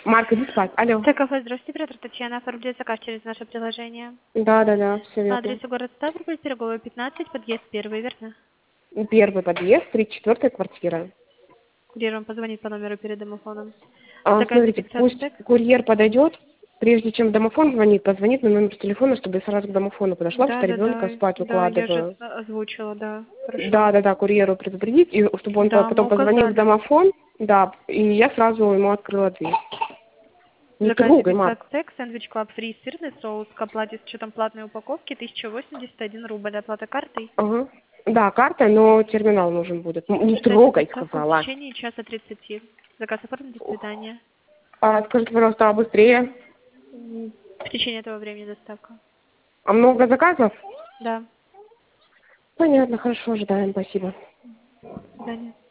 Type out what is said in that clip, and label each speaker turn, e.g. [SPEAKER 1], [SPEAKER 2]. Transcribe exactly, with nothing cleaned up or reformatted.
[SPEAKER 1] Марк, иди спать. Алло.
[SPEAKER 2] Так, кафе, здравствуйте, оператор Татьяна. Оформляет заказ через наше приложение.
[SPEAKER 1] Да, да, да, все
[SPEAKER 2] По
[SPEAKER 1] верно.
[SPEAKER 2] адресу город Ставрополь, Пироговая, пятнадцать, подъезд первый, верно?
[SPEAKER 1] Первый подъезд, тридцать четвёртая квартира.
[SPEAKER 2] Курьер вам позвонит по номеру перед домофоном.
[SPEAKER 1] А,
[SPEAKER 2] Заказ
[SPEAKER 1] смотрите,
[SPEAKER 2] зафиксирован,
[SPEAKER 1] пусть
[SPEAKER 2] так?
[SPEAKER 1] курьер подойдет, прежде чем домофон звонит, позвонит на номер телефона, чтобы я сразу к домофону подошла,
[SPEAKER 2] Да,
[SPEAKER 1] что
[SPEAKER 2] да,
[SPEAKER 1] ребенка
[SPEAKER 2] да.
[SPEAKER 1] спать
[SPEAKER 2] Да, я же
[SPEAKER 1] укладываю.
[SPEAKER 2] озвучила, да. Хорошо.
[SPEAKER 1] Да, да, да, курьеру предупредить, и чтобы он по-
[SPEAKER 2] Да, мы
[SPEAKER 1] потом позвонил в
[SPEAKER 2] указали.
[SPEAKER 1] домофон, да, и я сразу ему открыла дверь. Не
[SPEAKER 2] Заказ
[SPEAKER 1] трогай,
[SPEAKER 2] зафиксирован,
[SPEAKER 1] Марк.
[SPEAKER 2] так? Сэндвич Клаб Фри, сырный соус к оплате с учетом платной упаковки тысяча восемьдесят один рубль. Оплата картой.
[SPEAKER 1] Ага. Да, карта, но терминал нужен будет. М, Не
[SPEAKER 2] Ждать
[SPEAKER 1] трогай,
[SPEAKER 2] доставку в
[SPEAKER 1] сказала.
[SPEAKER 2] течение часа тридцати. Заказ оформлен, до свидания.
[SPEAKER 1] А, скажите, пожалуйста, а быстрее?
[SPEAKER 2] М, В течение этого времени доставка.
[SPEAKER 1] А много заказов?
[SPEAKER 2] Да.
[SPEAKER 1] Понятно, хорошо, ожидаем, спасибо.
[SPEAKER 2] До свидания.